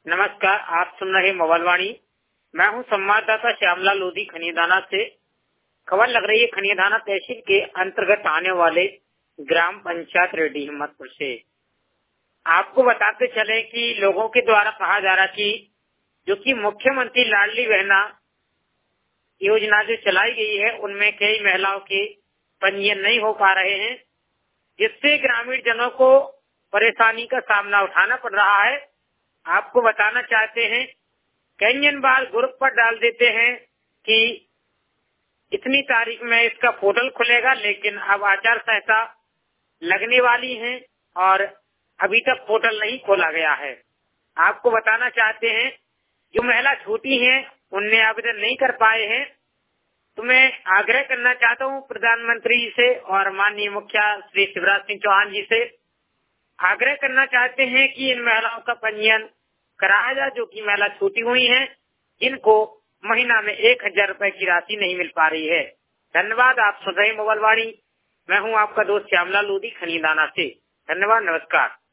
नमस्कार, आप सुन रहे मोबाइल वाणी। मैं हूं संवाददाता श्यामलाल लोधी खनियादाना से। खबर लग रही है खनियादाना तहसील के अंतर्गत आने वाले ग्राम पंचायत रेड्डी हिम्मतपुर से। आपको बताते चले कि लोगों के द्वारा कहा जा रहा कि जो कि मुख्यमंत्री लाडली बहना योजना जो चलाई गई है उनमें कई महिलाओं के पंजीयन नहीं हो पा रहे हैं, जिससे ग्रामीण जनों को परेशानी का सामना उठाना पड़ रहा है। आपको बताना चाहते हैं, कई जन बार ग्रुप पर डाल देते हैं कि इतनी तारीख में इसका पोर्टल खुलेगा, लेकिन अब आचार संहिता लगने वाली है और अभी तक पोर्टल नहीं खोला गया है। आपको बताना चाहते हैं, जो महिला छोटी हैं उनने आवेदन नहीं कर पाए हैं, तो मैं आग्रह करना चाहता हूं प्रधानमंत्री जी से और माननीय मुखिया श्री शिवराज सिंह चौहान जी से। आग्रह करना चाहते हैं कि इन महिलाओं का पंजीयन कराया जाए जो कि महिला छूटी हुई हैं, जिनको महीना में 1000 रुपए की राशि नहीं मिल पा रही है। धन्यवाद। आप सुन रहे मोबाइल वाणी। मैं हूं आपका दोस्त श्यामलाल लोधी खनियादाना से। धन्यवाद, नमस्कार।